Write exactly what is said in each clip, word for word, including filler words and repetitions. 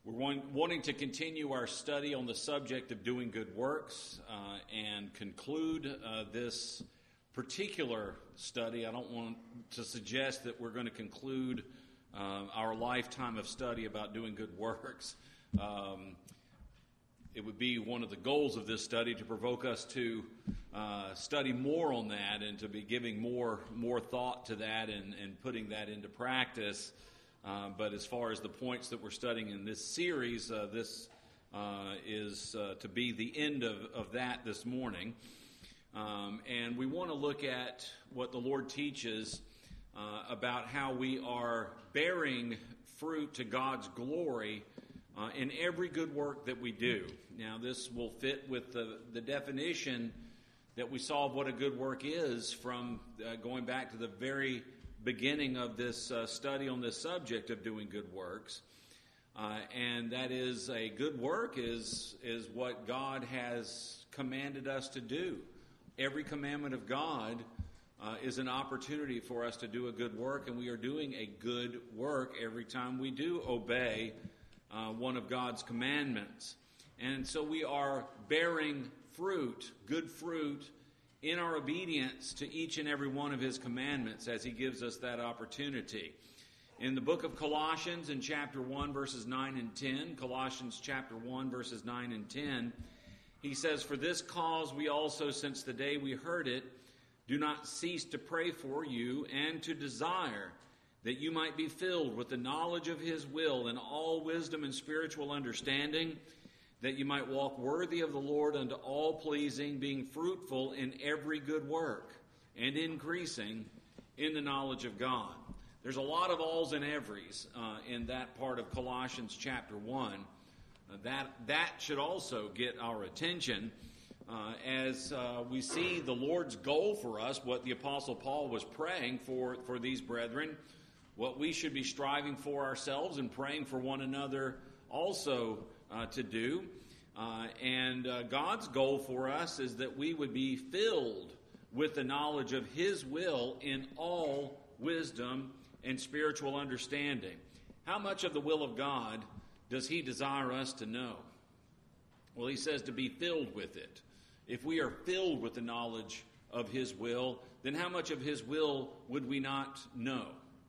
We're want, wanting to continue our study on the subject of doing good works uh, and conclude uh, this particular study. I don't want to suggest that we're going to conclude uh, our lifetime of study about doing good works. Um, it would be one of the goals of this study to provoke us to uh, study more on that and to be giving more more thought to that and, and putting that into practice. Uh, but as far as the points that we're studying in this series, uh, this uh, is uh, to be the end of, of that this morning. Um, and we want to look at what the Lord teaches uh, about how we are bearing fruit to God's glory uh, in every good work that we do. Now, this will fit with the, the definition that we saw of what a good work is from uh, going back to the very beginning of this uh, study on this subject of doing good works. Uh, and that is, a good work is, is what God has commanded us to do. Every commandment of God uh, is an opportunity for us to do a good work, and we are doing a good work every time we do obey uh, one of God's commandments. And so we are bearing fruit, good fruit, in our obedience to each and every one of His commandments as He gives us that opportunity. In the book of Colossians, in chapter one, verses nine and ten, Colossians chapter one, verses nine and ten, he says, "For this cause we also, since the day we heard it, do not cease to pray for you and to desire that you might be filled with the knowledge of His will in all wisdom and spiritual understanding, that you might walk worthy of the Lord unto all pleasing, being fruitful in every good work, and increasing in the knowledge of God." There's a lot of alls and everys uh, in that part of Colossians chapter one. Uh, that, that should also get our attention uh, as uh, we see the Lord's goal for us, what the Apostle Paul was praying for, for these brethren, what we should be striving for ourselves and praying for one another also Uh, to do. Uh, and uh, God's goal for us is that we would be filled with the knowledge of His will in all wisdom and spiritual understanding. How much of the will of God does He desire us to know? Well, He says to be filled with it. If we are filled with the knowledge of His will, then how much of His will would we not know?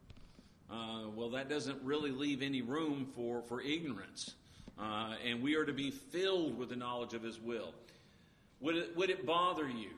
Uh, well, that doesn't really leave any room for, for ignorance. Uh, and we are to be filled with the knowledge of His will. Would it, would it bother you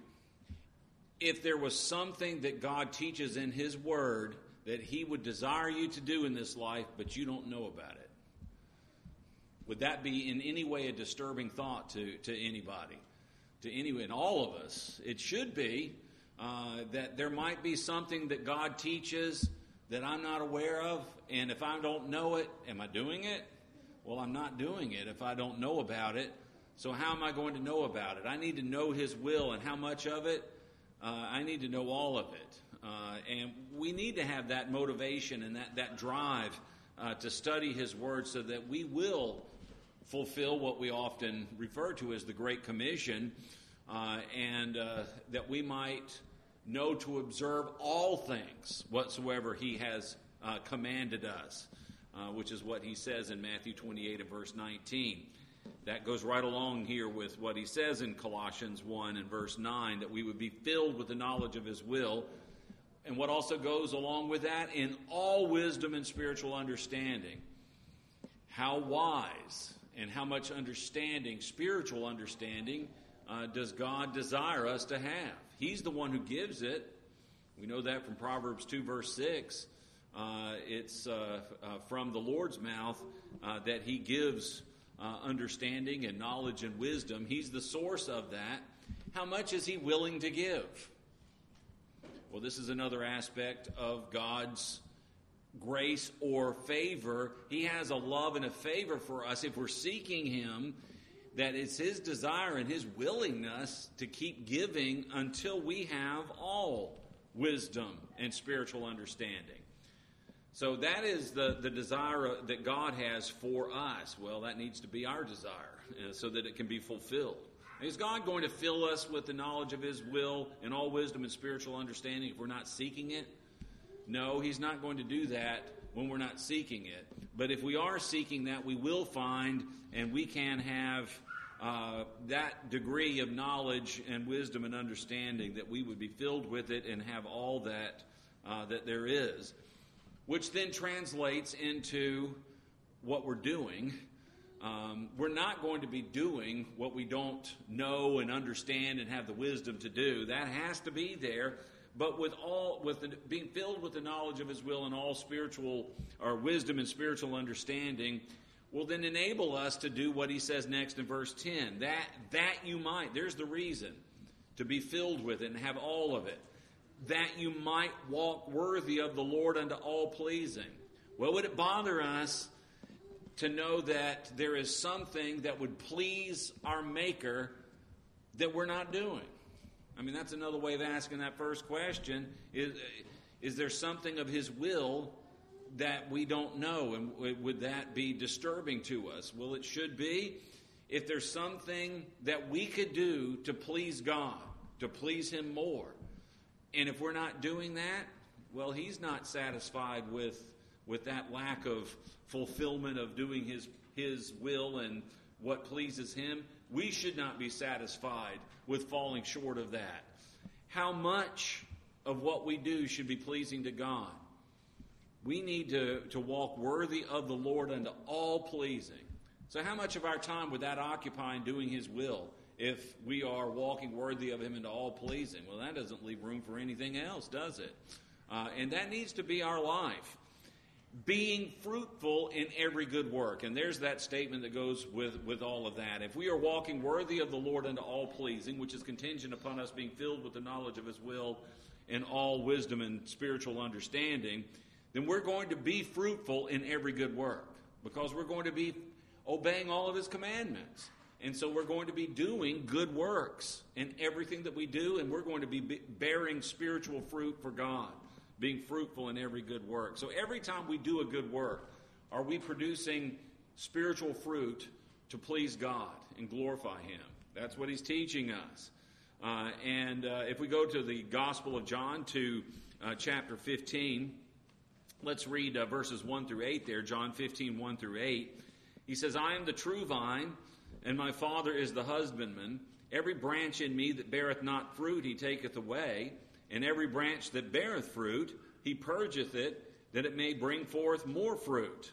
if there was something that God teaches in His Word that He would desire you to do in this life, but you don't know about it? Would that be in any way a disturbing thought to, to anybody? To anyone, and all of us? It should be uh, that there might be something that God teaches that I'm not aware of, and if I don't know it, am I doing it? Well, I'm not doing it if I don't know about it. So how am I going to know about it? I need to know His will, and how much of it? Uh, I need to know all of it. Uh, and we need to have that motivation and that, that drive uh, to study His Word so that we will fulfill what we often refer to as the Great Commission, uh, and uh, that we might know to observe all things whatsoever He has uh, commanded us. Uh, which is what He says in Matthew twenty-eight and verse nineteen. That goes right along here with what He says in Colossians one and verse nine, that we would be filled with the knowledge of His will. And what also goes along with that, in all wisdom and spiritual understanding. How wise and how much understanding, spiritual understanding, uh, does God desire us to have? He's the one who gives it. We know that from Proverbs two verse six. Uh, it's uh, uh, from the Lord's mouth uh, that He gives uh, understanding and knowledge and wisdom. He's the source of that. How much is He willing to give? Well, this is another aspect of God's grace or favor. He has a love and a favor for us if we're seeking Him, that it's His desire and His willingness to keep giving until we have all wisdom and spiritual understanding. So that is the, the desire that God has for us. Well, that needs to be our desire uh, so that it can be fulfilled. Is God going to fill us with the knowledge of His will and all wisdom and spiritual understanding if we're not seeking it? No, He's not going to do that when we're not seeking it. But if we are seeking that, we will find, and we can have uh, that degree of knowledge and wisdom and understanding, that we would be filled with it and have all that uh, that there is, which then translates into what we're doing. Um, we're not going to be doing what we don't know and understand and have the wisdom to do. That has to be there. But with all, with the, being filled with the knowledge of His will and all spiritual, or wisdom and spiritual understanding, will then enable us to do what He says next in verse ten. That that you might, there's the reason, to be filled with it and have all of it. That you might walk worthy of the Lord unto all pleasing. Well, would it bother us to know that there is something that would please our Maker that we're not doing? I mean, that's another way of asking that first question. Is, is there something of His will that we don't know? And would that be disturbing to us? Well, it should be. If there's something that we could do to please God, to please Him more, and if we're not doing that, well, He's not satisfied with, with that lack of fulfillment of doing His, His will and what pleases Him. We should not be satisfied with falling short of that. How much of what we do should be pleasing to God? We need to, to walk worthy of the Lord unto all pleasing. So how much of our time would that occupy in doing His will if we are walking worthy of Him into all pleasing? Well, that doesn't leave room for anything else, does it? Uh, and that needs to be our life. Being fruitful in every good work. And there's that statement that goes with, with all of that. If we are walking worthy of the Lord unto all pleasing, which is contingent upon us being filled with the knowledge of His will and all wisdom and spiritual understanding, then we're going to be fruitful in every good work, because we're going to be obeying all of His commandments. And so we're going to be doing good works in everything that we do, and we're going to be bearing spiritual fruit for God, being fruitful in every good work. So every time we do a good work, are we producing spiritual fruit to please God and glorify Him? That's what He's teaching us. Uh, and uh, if we go to the Gospel of John, to uh, chapter fifteen, let's read uh, verses one through eight there. John fifteen, one through eight. He says, I am the true vine, and my Father is the husbandman. Every branch in me that beareth not fruit He taketh away, and every branch that beareth fruit, He purgeth it, that it may bring forth more fruit.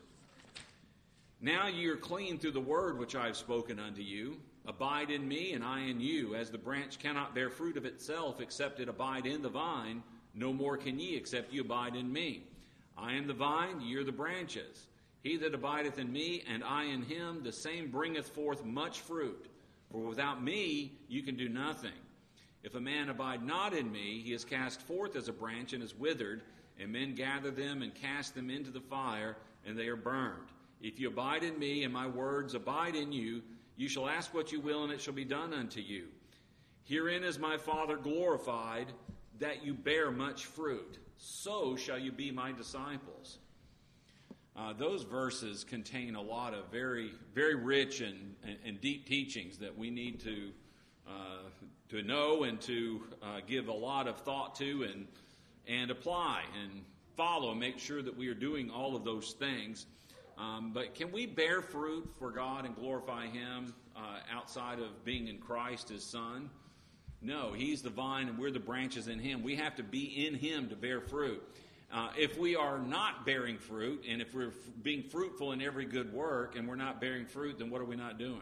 Now ye are clean through the word which I have spoken unto you. Abide in me, and I in you. As the branch cannot bear fruit of itself, except it abide in the vine, no more can ye, except ye abide in me. I am the vine, ye are the branches. He that abideth in me, and I in him, the same bringeth forth much fruit. For without me you can do nothing. If a man abide not in me, he is cast forth as a branch and is withered, and men gather them and cast them into the fire, and they are burned. If you abide in me, and my words abide in you, you shall ask what you will, and it shall be done unto you. Herein is my Father glorified, that you bear much fruit. So shall you be my disciples. Uh, those verses contain a lot of very, very rich and, and, and deep teachings that we need to uh, to know and to uh, give a lot of thought to and and apply and follow, make sure that we are doing all of those things. Um, but can we bear fruit for God and glorify Him uh, outside of being in Christ, His Son? No, He's the vine and we're the branches in Him. We have to be in Him to bear fruit. Uh, if we are not bearing fruit, and if we're f- being fruitful in every good work and we're not bearing fruit, then what are we not doing?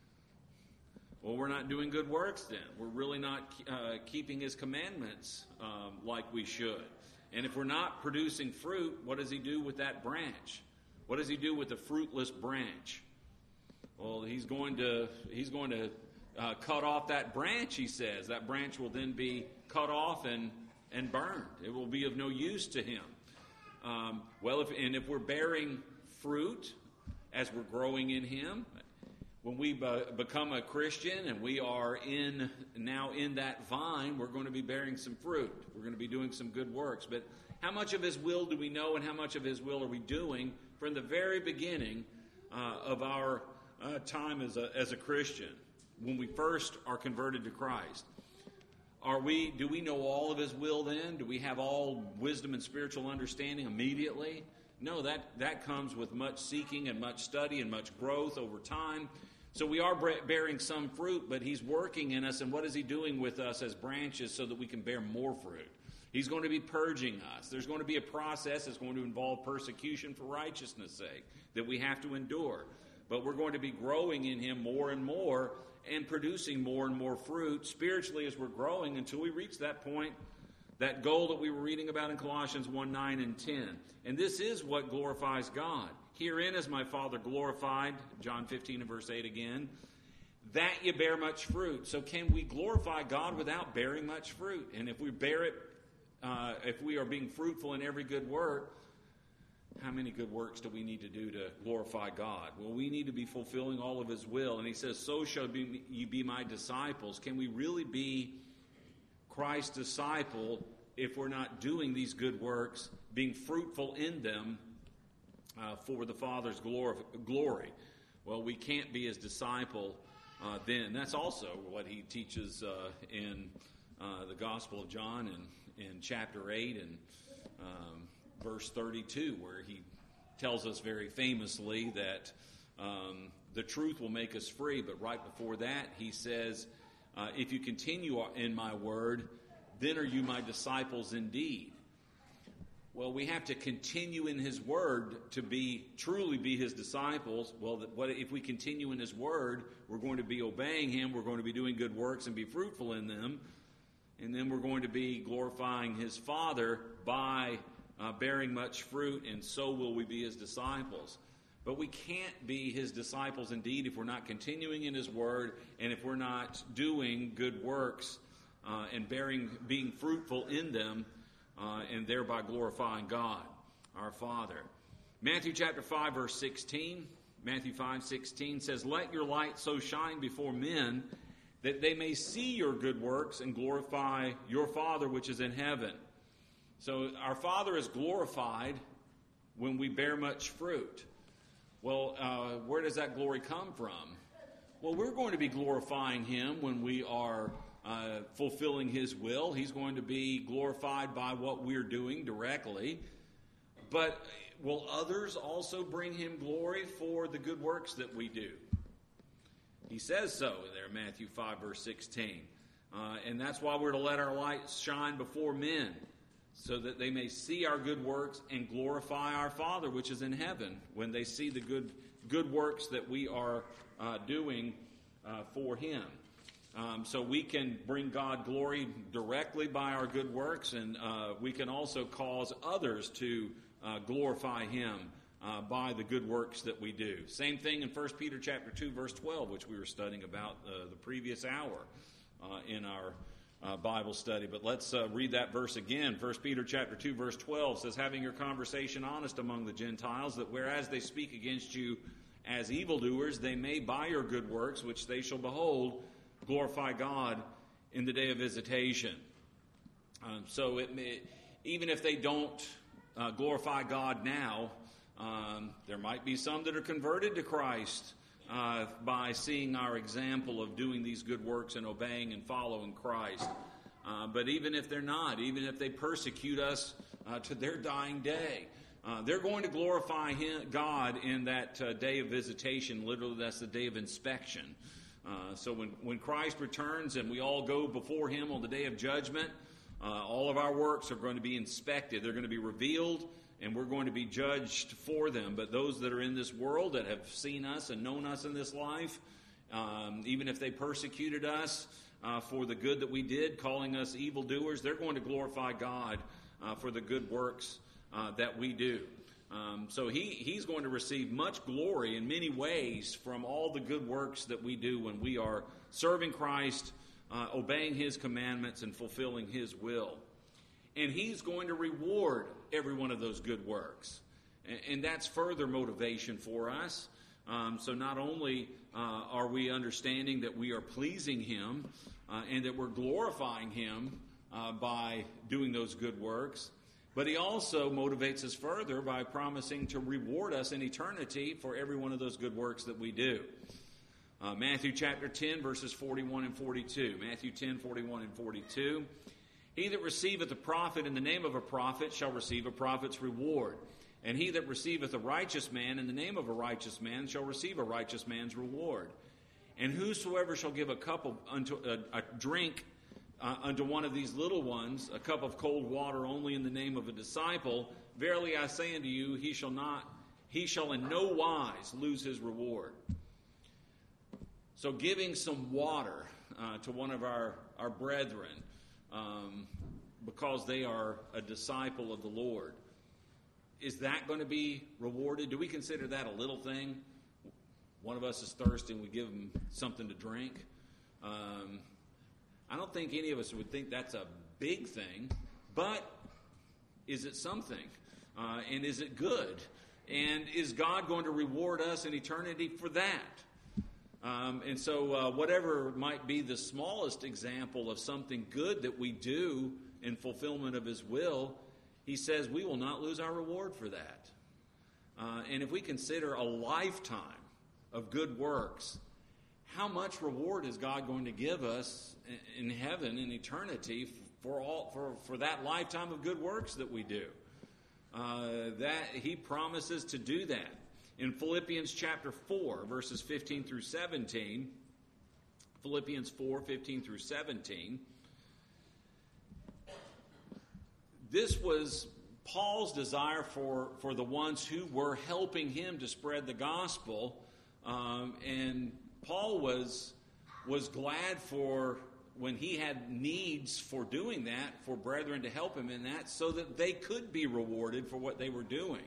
Well, we're not doing good works then. We're really not uh, keeping His commandments um, like we should. And if we're not producing fruit, what does He do with that branch? What does He do with the fruitless branch? Well, He's going to He's going to uh, cut off that branch, He says. That branch will then be cut off and, and burned. It will be of no use to Him. Um, well, if, and if we're bearing fruit as we're growing in Him, when we be- become a Christian and we are in now in that vine, we're going to be bearing some fruit. We're going to be doing some good works. But how much of His will do we know, and how much of His will are we doing from the very beginning uh, of our uh, time as a, as a Christian, when we first are converted to Christ? Are we? Do we know all of His will then? Do we have all wisdom and spiritual understanding immediately? No, that, that comes with much seeking and much study and much growth over time. So we are bearing some fruit, but he's working in us, and what is he doing with us as branches so that we can bear more fruit? He's going to be purging us. There's going to be a process that's going to involve persecution for righteousness' sake that we have to endure. But we're going to be growing in him more and more and producing more and more fruit spiritually as we're growing until we reach that point, that goal that we were reading about in Colossians one, nine, and ten. And this is what glorifies God. Herein is my Father glorified, John fifteen and verse eight again, that you bear much fruit. So can we glorify God without bearing much fruit? And if we bear it, uh, if we are being fruitful in every good work, how many good works do we need to do to glorify God? Well, we need to be fulfilling all of his will. And he says, so shall be, you be my disciples. Can we really be Christ's disciple if we're not doing these good works, being fruitful in them uh, for the Father's glory? Well, we can't be his disciple uh, then. That's also what he teaches uh, in uh, the Gospel of John in, in chapter eight and um, verse thirty-two, where he tells us very famously that um, the truth will make us free. But right before that, he says, uh, if you continue in my word, then are you my disciples indeed. Well, we have to continue in his word to be truly be his disciples. Well, that what if we continue in his word, we're going to be obeying him, we're going to be doing good works and be fruitful in them, and then we're going to be glorifying his Father by uh, bearing much fruit, and so will we be his disciples. But we can't be his disciples indeed if we're not continuing in his word and if we're not doing good works uh, and bearing, being fruitful in them, Uh, and thereby glorifying God, our Father. Matthew chapter five, verse sixteen. Matthew five, sixteen says, let your light so shine before men that they may see your good works and glorify your Father which is in heaven. So our Father is glorified when we bear much fruit. Well, uh, where does that glory come from? Well, we're going to be glorifying him when we are Uh, fulfilling his will. He's going to be glorified by what we're doing directly. But will others also bring him glory for the good works that we do? He says so there in Matthew five, verse sixteen. Uh, and that's why we're to let our light shine before men, so that they may see our good works and glorify our Father which is in heaven when they see the good, good works that we are uh, doing uh, for him. Um, so we can bring God glory directly by our good works, and uh, we can also cause others to uh, glorify him uh, by the good works that we do. Same thing in First Peter chapter two, verse twelve, which we were studying about uh, the previous hour uh, in our uh, Bible study. But let's uh, read that verse again. First Peter chapter two, verse twelve says, having your conversation honest among the Gentiles, that whereas they speak against you as evildoers, they may by your good works, which they shall behold, glorify God in the day of visitation. Um, so it may, even if they don't uh, glorify God now, um, there might be some that are converted to Christ uh, by seeing our example of doing these good works and obeying and following Christ. Uh, but even if they're not, even if they persecute us uh, to their dying day, uh, they're going to glorify him, God in that uh, day of visitation. Literally, that's the day of inspection. Uh, so when, when Christ returns and we all go before him on the day of judgment, uh, all of our works are going to be inspected. They're going to be revealed, and we're going to be judged for them. But those that are in this world that have seen us and known us in this life, um, even if they persecuted us uh, for the good that we did, calling us evildoers, they're going to glorify God uh, for the good works uh, that we do. Um, so he, he's going to receive much glory in many ways from all the good works that we do when we are serving Christ, uh, obeying his commandments, and fulfilling his will. And he's going to reward every one of those good works. And, and that's further motivation for us. Um, so not only uh, are we understanding that we are pleasing him uh, and that we're glorifying him uh, by doing those good works, but he also motivates us further by promising to reward us in eternity for every one of those good works that we do. Uh, Matthew chapter ten, verses forty-one and forty-two. Matthew ten, forty-one and forty-two. He that receiveth a prophet in the name of a prophet shall receive a prophet's reward. And he that receiveth a righteous man in the name of a righteous man shall receive a righteous man's reward. And whosoever shall give a cup of unto a, a drink uh, unto one of these little ones, a cup of cold water only in the name of a disciple, verily I say unto you, he shall not, he shall in no wise lose his reward. So giving some water uh, to one of our, our brethren, um, because they are a disciple of the Lord, is that going to be rewarded? Do we consider that a little thing? One of us is thirsty and we give them something to drink. Um, I don't think any of us would think that's a big thing, but is it something? Uh, and is it good? And is God going to reward us in eternity for that? Um, and so uh, whatever might be the smallest example of something good that we do in fulfillment of his will, he says we will not lose our reward for that. Uh, and if we consider a lifetime of good works, how much reward is God going to give us in heaven, in eternity, for all for, for that lifetime of good works that we do? Uh, that he promises to do that. In Philippians chapter four, verses fifteen through seventeen, Philippians four, fifteen through seventeen, this was Paul's desire for, for the ones who were helping him to spread the gospel. Um, and Paul was, was glad for when he had needs for doing that, for brethren to help him in that, so that they could be rewarded for what they were doing.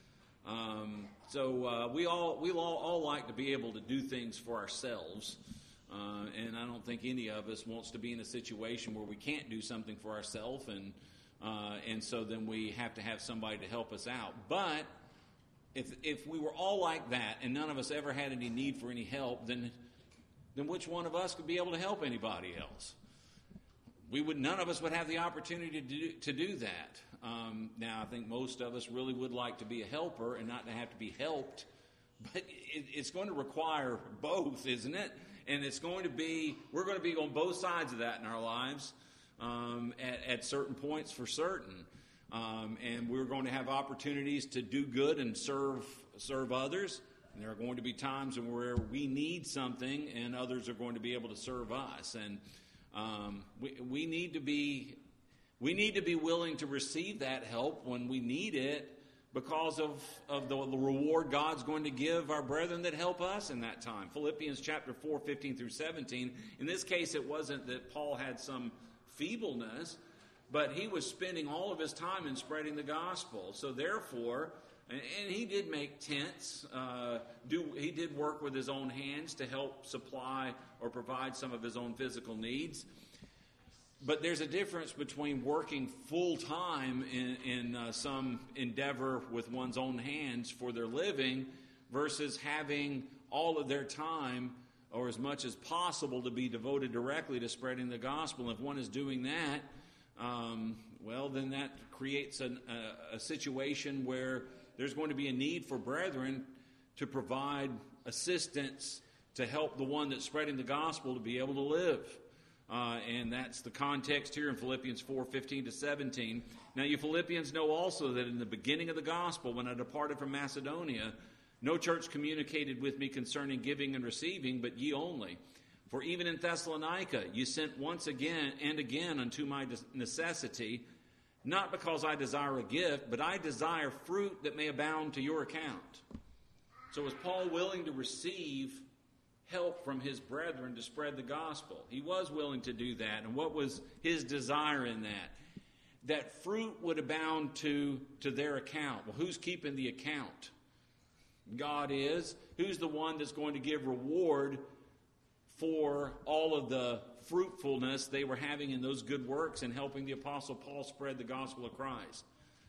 Um, so uh, we all we all, all like to be able to do things for ourselves. Uh, and I don't think any of us wants to be in a situation where we can't do something for ourselves, and Uh, and so then we have to have somebody to help us out. But if if we were all like that and none of us ever had any need for any help, then then which one of us could be able to help anybody else? We would none of us would have the opportunity to do, to do that. Um, now, I think most of us really would like to be a helper and not to have to be helped. But it, it's going to require both, isn't it? And it's going to be we're going to be on both sides of that in our lives. Um, at, at certain points for certain. Um, and we're going to have opportunities to do good and serve serve others. And there are going to be times where we need something and others are going to be able to serve us. And um, we, we need to be we need to be willing to receive that help when we need it, because of, of the, the reward God's going to give our brethren that help us in that time. Philippians chapter four, fifteen through seventeen. In this case, it wasn't that Paul had some feebleness, but he was spending all of his time in spreading the gospel. So therefore, and, and he did make tents, uh, do he did work with his own hands to help supply or provide some of his own physical needs. But there's a difference between working full-time in, in uh, some endeavor with one's own hands for their living versus having all of their time or as much as possible to be devoted directly to spreading the gospel. If one is doing that, um, well, then that creates an, a, a situation where there's going to be a need for brethren to provide assistance to help the one that's spreading the gospel to be able to live. Uh, and that's the context here in Philippians four, fifteen to seventeen. Now you Philippians know also that in the beginning of the gospel, when I departed from Macedonia, no church communicated with me concerning giving and receiving, but ye only. For even in Thessalonica ye sent once again and again unto my necessity, not because I desire a gift, but I desire fruit that may abound to your account. So was Paul willing to receive help from his brethren to spread the gospel? He was willing to do that. And what was his desire in that? That fruit would abound to, to their account. Well, who's keeping the account? God is. Who's the one that's going to give reward for all of the fruitfulness they were having in those good works and helping the Apostle Paul spread the gospel of Christ?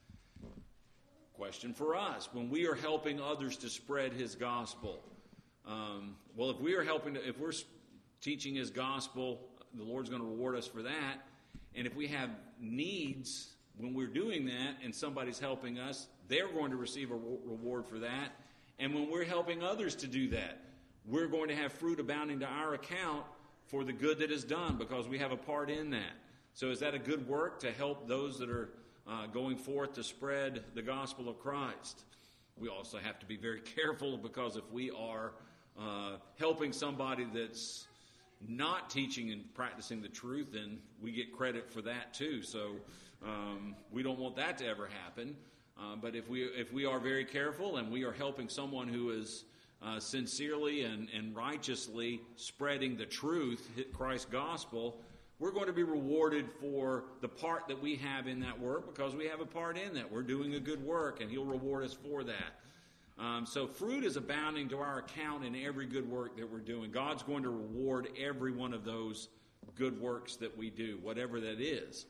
Question for us. When we are helping others to spread his gospel, um, well, if we are helping, to, if we're teaching his gospel, the Lord's going to reward us for that. And if we have needs when we're doing that and somebody's helping us, they're going to receive a reward for that. And when we're helping others to do that, we're going to have fruit abounding to our account for the good that is done because we have a part in that. So is that a good work to help those that are uh, going forth to spread the gospel of Christ. We also have to be very careful, because if we are uh, helping somebody that's not teaching and practicing the truth, then we get credit for that too. So um, we don't want that to ever happen. Uh, but if we if we are very careful and we are helping someone who is uh, sincerely and, and righteously spreading the truth, Christ's gospel, we're going to be rewarded for the part that we have in that work, because we have a part in that. We're doing a good work, and He'll reward us for that. Um, so fruit is abounding to our account in every good work that we're doing. God's going to reward every one of those good works that we do, whatever that is.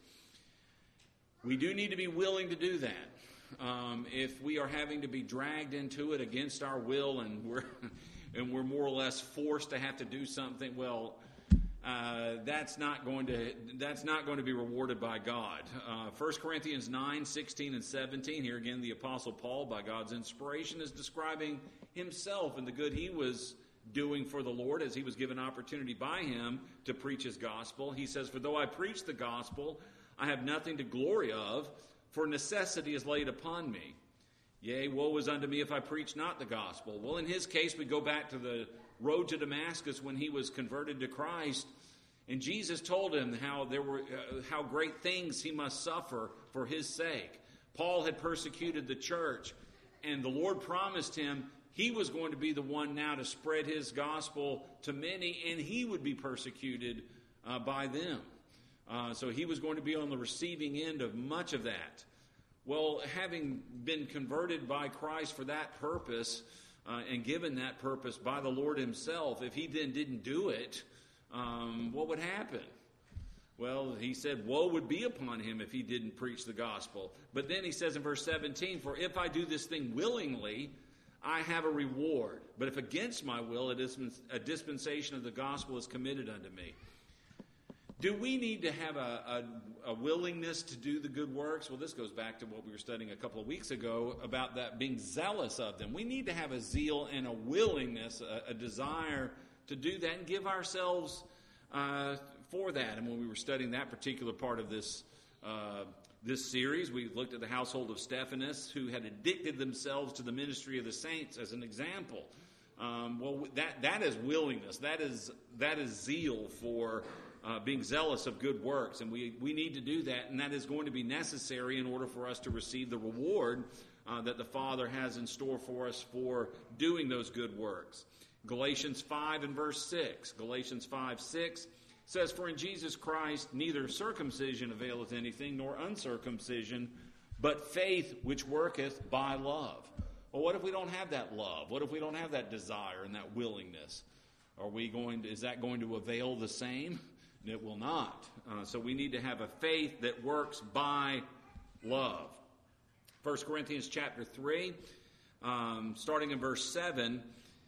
We do need to be willing to do that. Um, if we are having to be dragged into it against our will, and we're and we're more or less forced to have to do something, well, uh, that's not going to that's not going to be rewarded by God. Uh, First Corinthians nine, sixteen, and seventeen. Here again, the Apostle Paul, by God's inspiration, is describing himself and the good he was doing for the Lord as he was given opportunity by Him to preach His gospel. He says, "For though I preach the gospel, I have nothing to glory of, for necessity is laid upon me. Yea, woe is unto me if I preach not the gospel." Well, in his case, we go back to the road to Damascus when he was converted to Christ, and Jesus told him how there were uh, how great things he must suffer for his sake. Paul had persecuted the church, and the Lord promised him he was going to be the one now to spread his gospel to many, and he would be persecuted uh, by them. Uh, so he was going to be on the receiving end of much of that. Well, having been converted by Christ for that purpose uh, and given that purpose by the Lord Himself, if he then didn't do it, um, what would happen? Well, he said, woe would be upon him if he didn't preach the gospel. But then he says in verse seventeen, "For if I do this thing willingly, I have a reward. But if against my will, a dispensation of the gospel is committed unto me." Do we need to have a, a, a willingness to do the good works? Well, this goes back to what we were studying a couple of weeks ago about that being zealous of them. We need to have a zeal and a willingness, a, a desire to do that and give ourselves uh, for that. And when we were studying that particular part of this uh, this series, we looked at the household of Stephanus, who had addicted themselves to the ministry of the saints as an example. Um, well, that that is willingness. That is that is zeal for Uh, being zealous of good works, and we, we need to do that, and that is going to be necessary in order for us to receive the reward uh, that the Father has in store for us for doing those good works. Galatians five and verse six. Galatians five, six says, "For in Jesus Christ neither circumcision availeth anything, nor uncircumcision, but faith which worketh by love." Well, what if we don't have that love? What if we don't have that desire and that willingness? Are we going to, is that going to avail the same? It will not. Uh, so we need to have a faith that works by love. First Corinthians chapter three, um, starting in verse seven,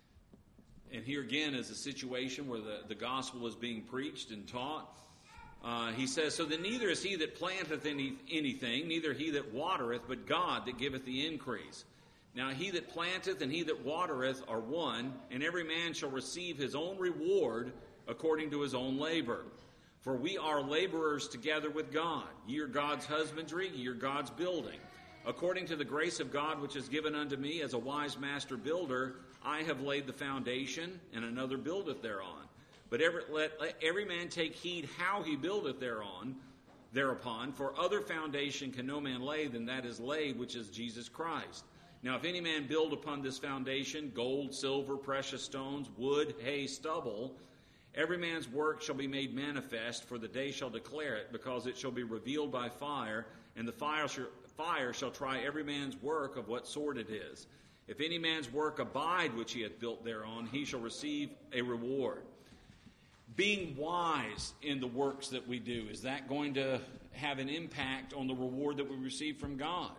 and here again is a situation where the, the gospel is being preached and taught. Uh, he says, "So then neither is he that planteth any, anything, neither he that watereth, but God that giveth the increase. Now he that planteth and he that watereth are one, and every man shall receive his own reward according to his own labor. For we are laborers together with God. Ye are God's husbandry, ye are God's building. According to the grace of God which is given unto me as a wise master builder, I have laid the foundation, and another buildeth thereon. But every, let, let every man take heed how he buildeth thereon, thereupon. For other foundation can no man lay than that is laid, which is Jesus Christ. Now if any man build upon this foundation gold, silver, precious stones, wood, hay, stubble, every man's work shall be made manifest, for the day shall declare it, because it shall be revealed by fire, and the fire shall, fire shall try every man's work of what sort it is. If any man's work abide which he hath built thereon, he shall receive a reward." Being wise in the works that we do, is that going to have an impact on the reward that we receive from God?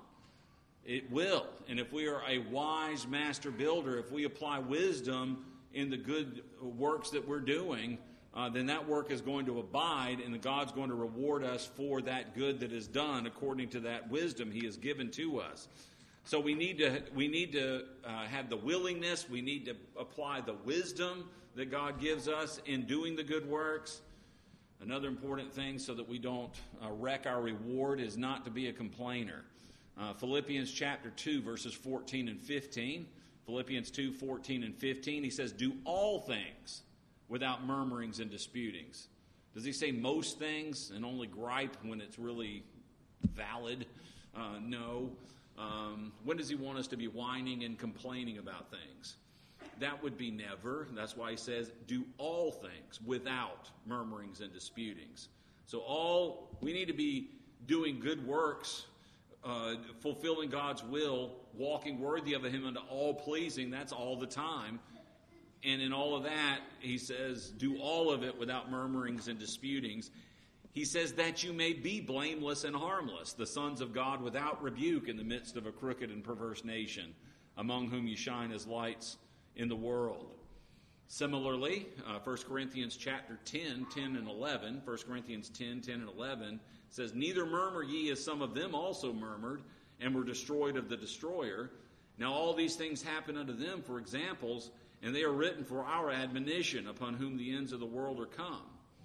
It will. And if we are a wise master builder, if we apply wisdom in the good works that we're doing, uh, then that work is going to abide, and God's going to reward us for that good that is done according to that wisdom He has given to us. So we need to we need to uh, have the willingness. We need to apply the wisdom that God gives us in doing the good works. Another important thing so that we don't uh, wreck our reward is not to be a complainer. Uh, Philippians chapter two, verses fourteen and fifteen. Philippians two, fourteen and fifteen, he says, do all things without murmurings and disputings. Does he say most things and only gripe when it's really valid? Uh, no. Um, when does he want us to be whining and complaining about things? That would be never. That's why he says, do all things without murmurings and disputings. So all, we need to be doing good works, uh, fulfilling God's will, walking worthy of him unto all pleasing. That's all the time. And in all of that, he says, do all of it without murmurings and disputings. He says that you may be blameless and harmless, the sons of God without rebuke in the midst of a crooked and perverse nation, among whom you shine as lights in the world. Similarly, uh, First Corinthians chapter ten, ten and eleven, First Corinthians ten, ten and eleven says, neither murmur ye as some of them also murmured, and were destroyed of the destroyer. Now all these things happen unto them for examples, and they are written for our admonition, upon whom the ends of the world are come.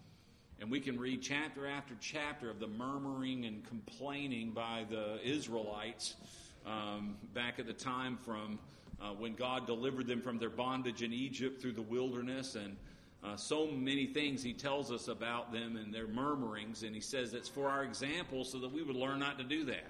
And we can read chapter after chapter of the murmuring and complaining by the Israelites um, back at the time from uh, when God delivered them from their bondage in Egypt through the wilderness. And uh, so many things he tells us about them and their murmurings. And he says it's for our example so that we would learn not to do that.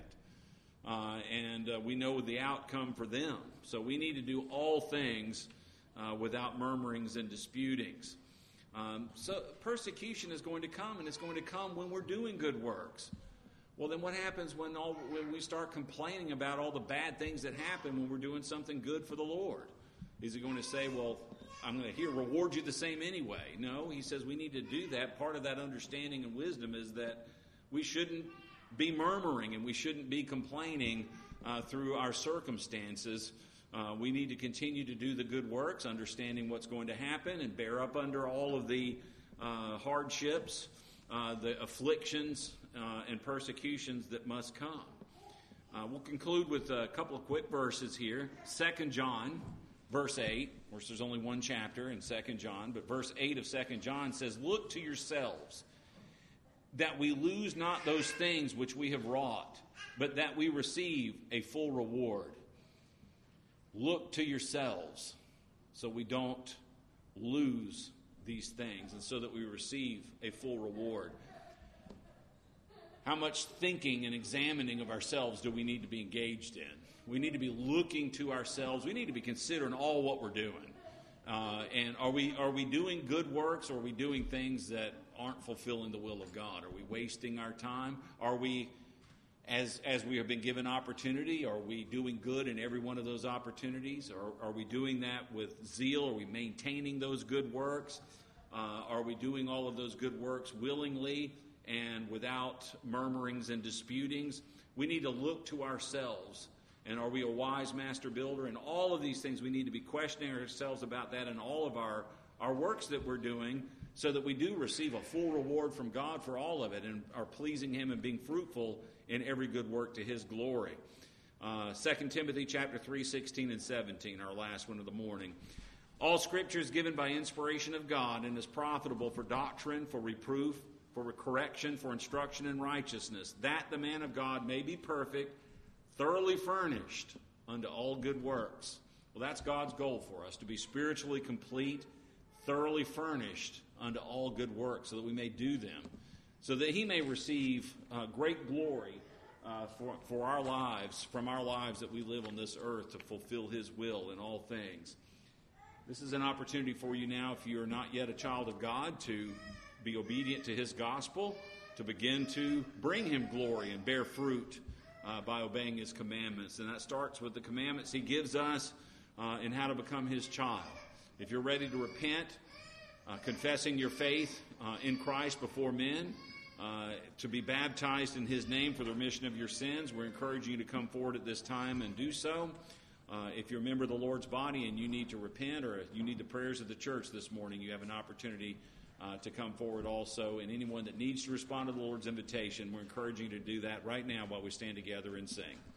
Uh, and uh, we know the outcome for them. So we need to do all things uh, without murmurings and disputings. Um, so persecution is going to come, and it's going to come when we're doing good works. Well, then what happens when, all, when we start complaining about all the bad things that happen when we're doing something good for the Lord? Is he going to say, well, I'm going to here reward you the same anyway? No, he says we need to do that. Part of that understanding and wisdom is that we shouldn't be murmuring and we shouldn't be complaining uh, through our circumstances. Uh, we need to continue to do the good works, understanding what's going to happen, and bear up under all of the uh, hardships, uh, the afflictions, uh, and persecutions that must come. Uh, we'll conclude with a couple of quick verses here. Second John, verse eight, of course there's only one chapter in Second John, but verse eight of Second John says, look to yourselves, that we lose not those things which we have wrought, but that we receive a full reward. Look to yourselves so we don't lose these things and so that we receive a full reward. How much thinking and examining of ourselves do we need to be engaged in? We need to be looking to ourselves. We need to be considering all what we're doing. Uh, and are we are we doing good works, or are we doing things that aren't fulfilling the will of God? Are we wasting our time? Are we As as we have been given opportunity, are we doing good in every one of those opportunities? Or are we doing that with zeal? Are we maintaining those good works? Uh, are we doing all of those good works willingly and without murmurings and disputings? We need to look to ourselves. And are we a wise master builder? And all of these things, we need to be questioning ourselves about that in all of our, our works that we're doing, so that we do receive a full reward from God for all of it and are pleasing him and being fruitful in every good work to his glory. Uh, Second Timothy chapter three, sixteen and seventeen, our last one of the morning. All Scripture is given by inspiration of God and is profitable for doctrine, for reproof, for correction, for instruction in righteousness, that the man of God may be perfect, thoroughly furnished unto all good works. Well, that's God's goal for us, to be spiritually complete, thoroughly furnished unto all good works, so that we may do them, so that he may receive uh, great glory uh, for, for our lives, from our lives that we live on this earth, to fulfill his will in all things. This is an opportunity for you now, if you are not yet a child of God, to be obedient to his gospel, to begin to bring him glory and bear fruit uh, by obeying his commandments. And that starts with the commandments he gives us uh, in how to become his child. If you're ready to repent, Uh, confessing your faith uh, in Christ before men, uh, to be baptized in his name for the remission of your sins, we're encouraging you to come forward at this time and do so. Uh, if you're a member of the Lord's body and you need to repent, or you need the prayers of the church this morning, you have an opportunity uh, to come forward also. And anyone that needs to respond to the Lord's invitation, we're encouraging you to do that right now while we stand together and sing.